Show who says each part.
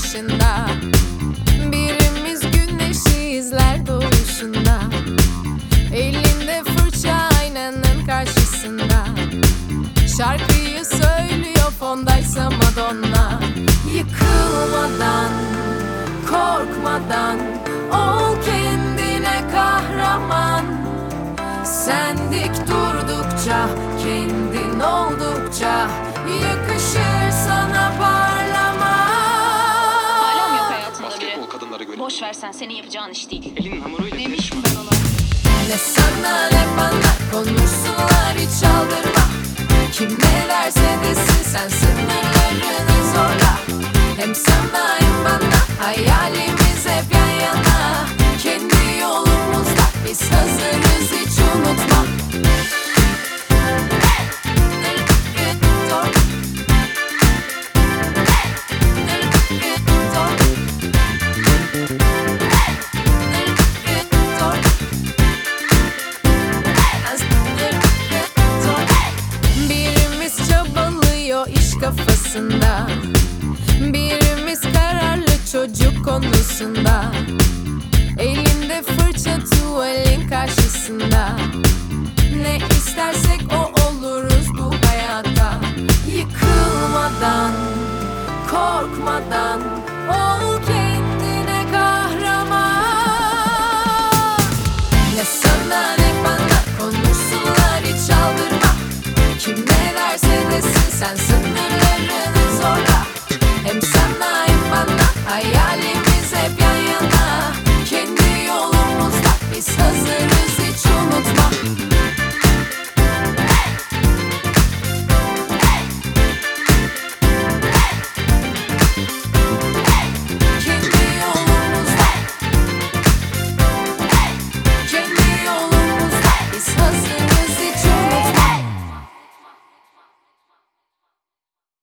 Speaker 1: başında. Birimiz güneşi izler doğuşunda. Elinde fırça aynanın karşısında. Şarkıyı söylüyor fondaysa Madonna. Yıkılmadan, korkmadan, ol kendine kahraman. Sen dik durdukça, kendin oldukça yakışır sana parlamak.
Speaker 2: Hala mı yok hayatında biri?
Speaker 3: Basketbol kadınlara göre.
Speaker 2: Boş versen, senin yapacağın iş değil.
Speaker 3: Elinin hamuruyla
Speaker 2: Demişim
Speaker 3: karışma.
Speaker 2: ben ona.
Speaker 1: Ne sana ne bana konuşsunlar, hiç aldırma. Kim ne derse desin, sen sınırlarını zorla. Hem sana hem bana hayalimiz hep yan yana. Kendi yolumuzda biz hazırız, hiç unutma. Birimiz çabalıyor iş kafasında. Birimiz kararlı çocuk konusunda. Elinde fırça tuvalin karşısında. Ne istersek o oluruz bu hayatta. Yıkılmadan, korkmadan, ol kendine kahraman. Ne sana ne bana konuşsunlar, hiç aldırma. Kim ne derse desin, sen sınırlarını zorla. Hem sen